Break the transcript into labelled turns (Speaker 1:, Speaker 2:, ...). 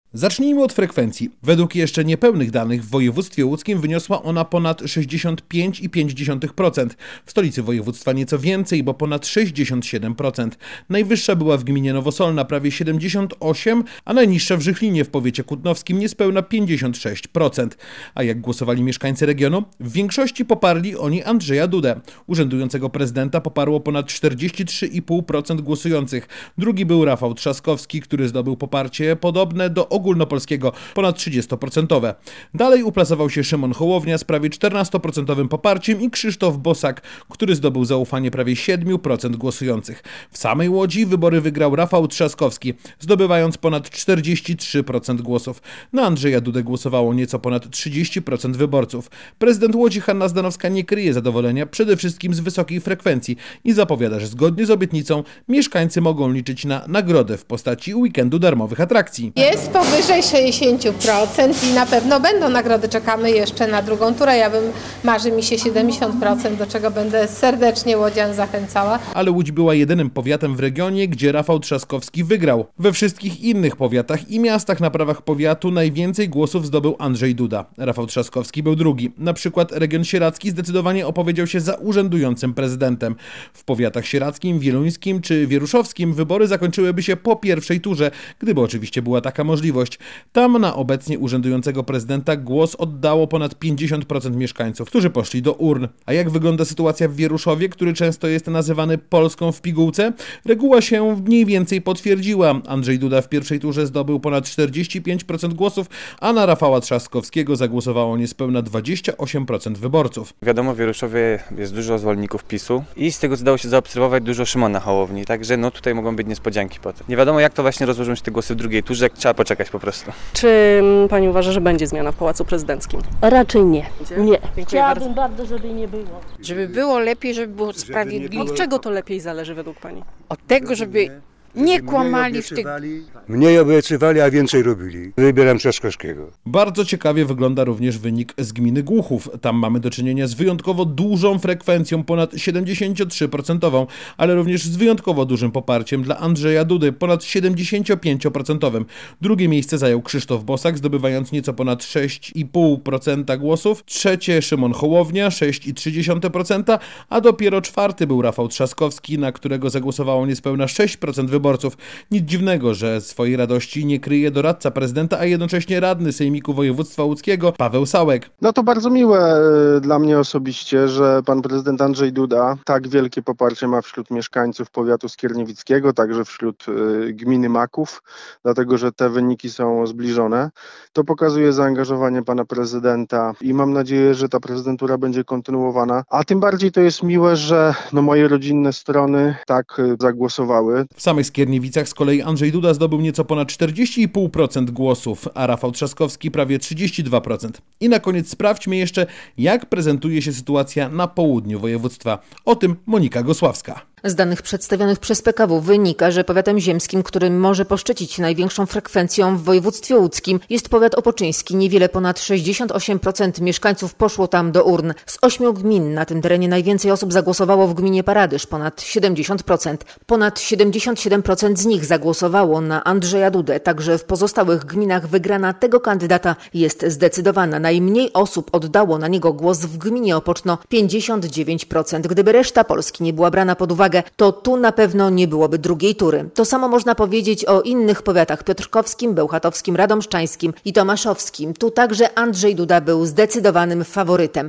Speaker 1: Zacznijmy od frekwencji. Według jeszcze niepełnych danych w województwie łódzkim wyniosła ona ponad 65,5%. W stolicy województwa nieco więcej, bo ponad 67%. Najwyższa była w gminie Nowosolna, prawie 78%, a najniższa w Żychlinie w powiecie kutnowskim niespełna 56%. A jak głosowali mieszkańcy regionu? W większości poparli oni Andrzeja Dudę. Urzędującego prezydenta poparło ponad 43,5% głosujących. Drugi był Rafał Trzaskowski, który zdobył poparcie podobne do ogólnopolskiego, ponad 30%. Dalej uplasował się Szymon Hołownia z prawie 14% poparciem i Krzysztof Bosak, który zdobył zaufanie prawie 7% głosujących. W samej Łodzi wybory wygrał Rafał Trzaskowski, zdobywając ponad 43% głosów. Na Andrzeja Dudę głosowało nieco ponad 30% wyborców. Prezydent Łodzi Hanna Zdanowska nie kryje zadowolenia przede wszystkim z wysokiej frekwencji i zapowiada, że zgodnie z obietnicą mieszkańcy mogą liczyć na nagrodę w postaci weekendu darmowych atrakcji.
Speaker 2: Jest powyżej 60% i na pewno będą nagrody. Czekamy jeszcze na drugą turę. Marzy mi się 70%, do czego będę serdecznie łodzian zachęcała.
Speaker 1: Ale Łódź była jedynym powiatem w regionie, gdzie Rafał Trzaskowski wygrał. We wszystkich innych powiatach i miastach na prawach powiatu najwięcej głosów zdobył Andrzej Duda. Rafał Trzaskowski był drugi. Na przykład region sieradzki zdecydowanie opowiedział się za urzędującym prezydentem. W powiatach sieradzkim, wieluńskim czy wieruszowskim wybory zakończyłyby się po pierwszej turze, gdyby oczywiście była taka możliwość. Tam na obecnie urzędującego prezydenta głos oddało ponad 50% mieszkańców, którzy poszli do urn. A jak wygląda sytuacja w Wieruszowie, który często jest nazywany Polską w pigułce? Reguła się mniej więcej potwierdziła. Andrzej Duda w pierwszej turze zdobył ponad 45% głosów, a na Rafała Trzaskowskiego zagłosowało niespełna 28% wyborców.
Speaker 3: Wiadomo, w Wieruszowie jest dużo zwolenników PiS-u i z tego, co dało się zaobserwować, dużo Szymona Hołowni. Także tutaj mogą być niespodzianki potem. Nie wiadomo, jak to właśnie rozłożą się te głosy w drugiej turze, trzeba poczekać po prostu.
Speaker 4: Czy pani uważa, że będzie zmiana w Pałacu Prezydenckim?
Speaker 5: Raczej nie. Nie.
Speaker 4: Chciałabym
Speaker 5: bardzo, żeby nie było.
Speaker 6: Żeby było lepiej, żeby było sprawiedliwie.
Speaker 4: Od czego to lepiej zależy według pani?
Speaker 6: Od tego, żeby nie kłamali w tych...
Speaker 7: Mniej obiecywali, a więcej robili. Wybieram Trzaskowskiego.
Speaker 1: Bardzo ciekawie wygląda również wynik z gminy Głuchów. Tam mamy do czynienia z wyjątkowo dużą frekwencją, ponad 73%, ale również z wyjątkowo dużym poparciem dla Andrzeja Dudy, ponad 75%. Drugie miejsce zajął Krzysztof Bosak, zdobywając nieco ponad 6,5% głosów. Trzecie Szymon Hołownia, 6,3%, a dopiero czwarty był Rafał Trzaskowski, na którego zagłosowało niespełna 6% wyborców. Nic dziwnego, że swojej radości nie kryje doradca prezydenta, a jednocześnie radny Sejmiku Województwa Łódzkiego Paweł Sałek.
Speaker 8: No to bardzo miłe dla mnie osobiście, że pan prezydent Andrzej Duda tak wielkie poparcie ma wśród mieszkańców powiatu skierniewickiego, także wśród gminy Maków, dlatego że te wyniki są zbliżone. To pokazuje zaangażowanie pana prezydenta i mam nadzieję, że ta prezydentura będzie kontynuowana. A tym bardziej to jest miłe, że moje rodzinne strony tak zagłosowały.
Speaker 1: W samych Skierniewicach z kolei Andrzej Duda zdobył nieco ponad 40,5% głosów, a Rafał Trzaskowski prawie 32%. I na koniec sprawdźmy jeszcze, jak prezentuje się sytuacja na południu województwa. O tym Monika Gosławska.
Speaker 9: Z danych przedstawionych przez PKW wynika, że powiatem ziemskim, który może poszczycić największą frekwencją w województwie łódzkim, jest powiat opoczyński. Niewiele ponad 68% mieszkańców poszło tam do urn. Z 8 gmin na tym terenie najwięcej osób zagłosowało w gminie Paradyż, ponad 70%. Ponad 77% z nich zagłosowało na Andrzeja Dudę, także w pozostałych gminach wygrana tego kandydata jest zdecydowana. Najmniej osób oddało na niego głos w gminie Opoczno, 59%. Gdyby reszta Polski nie była brana pod uwagę, to tu na pewno nie byłoby drugiej tury. To samo można powiedzieć o innych powiatach piotrkowskim, bełchatowskim, radomszczańskim i tomaszowskim. Tu także Andrzej Duda był zdecydowanym faworytem.